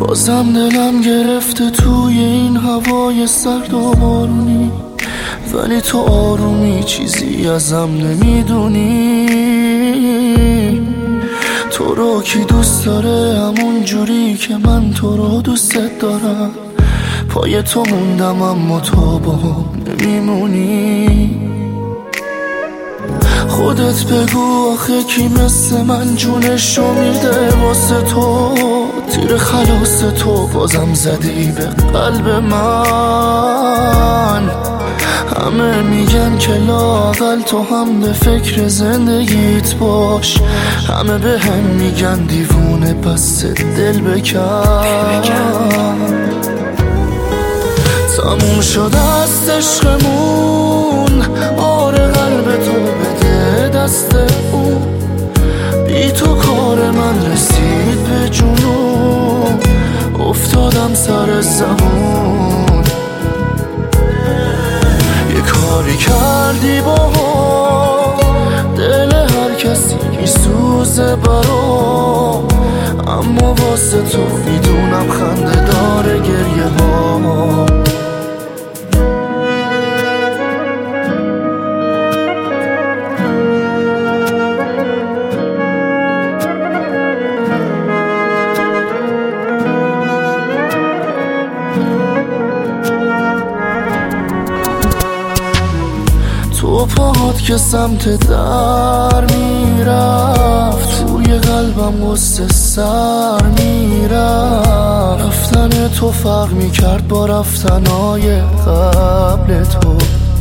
بازم دلم گرفته توی این هوای سرد و بارونی، ولی تو آرومی چیزی ازم نمیدونی. تو رو کی دوست داره همون جوری که من تو رو دوست دارم؟ پای تو موندم اما تو با هم نمیمونی. خودت بگو آخه کی مثل من جونشو میده واسه تو؟ تیر خلاص تو بازم زدی به قلب من. همه میگن که لااقل تو هم به فکر زندگیت باش، همه به هم میگن دیوونه پس دل بکن. تموم شده است عشقمون، آره قلب تو بده دست اون. بی تو کار من رسید به جنون، افتادم سر زمون. یه کاری کردی با دل هر کسی میسوزه برام، اما واسه تو میدونم خنده داره گریه ها. تو پاهات که سمت در میرفت، توی قلبم غصه سر میرفت. رفتن تو فرق میکرد با رفتنهای قبل تو.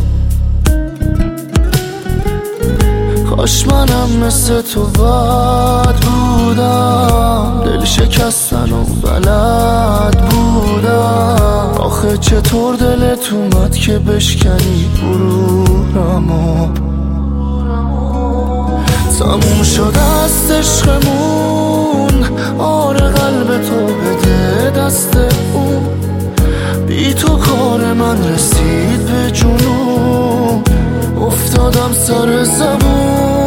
کاش منم مثل تو بد بودم، دل شکستن و بلد بودم. آخه چطور دلت اومد که بشکنی غرورمو؟ تموم شده است عشقمون، آره قلب تو بده دست اون. بی تو کار من رسید به جنون، افتادم سر زبون.